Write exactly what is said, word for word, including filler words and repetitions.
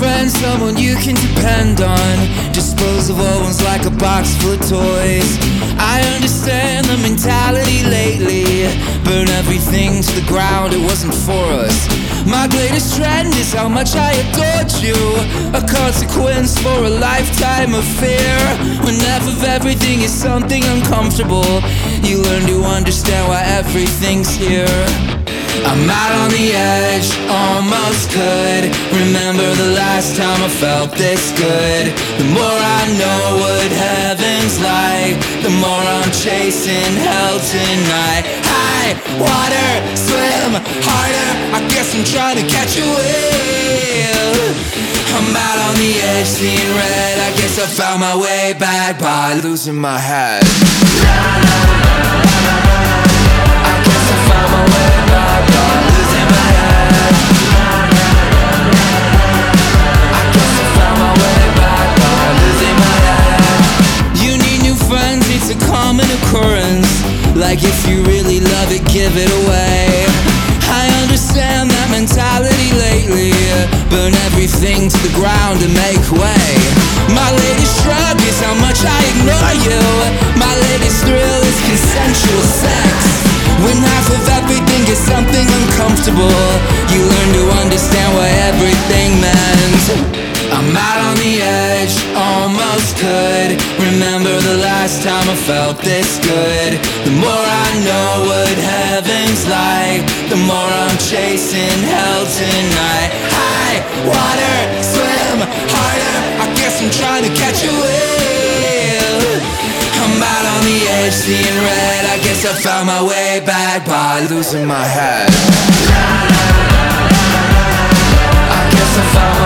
friend, someone you can depend on. Disposable ones like a box full of toys. I understand the mentality lately. Burn everything to the ground, it wasn't for us. My greatest trend is how much I adored you. A consequence for a lifetime of fear. When half of everything is something uncomfortable, you learn to understand why everything's here. I'm out on the edge, almost could remember the last time I felt this good. The more I know what heaven's like, the more I'm chasing hell tonight. High water, swim harder, I guess I'm trying to catch a wave. I'm out on the edge, seeing red, I guess I found my way back by losing my head. I guess I found my way back by losing my head. I guess I found my way back by losing my head. You need new friends, it's a common occurrence. Like if you really love it, give it away. I understand that mentality lately. Burn everything to the ground and make way. My latest shrug is how much I ignore you. My latest thrill is consensual sex. When half of everything is something uncomfortable, you learn to understand what everything meant. I'm out on the edge, almost could remember the last time I felt this good. The more I know what heaven's like, the more I'm chasing hell tonight. High water, swim harder, I guess I'm trying to catch a wave. I'm out on the edge, seeing red, I guess I found my way back by losing my head. I guess I found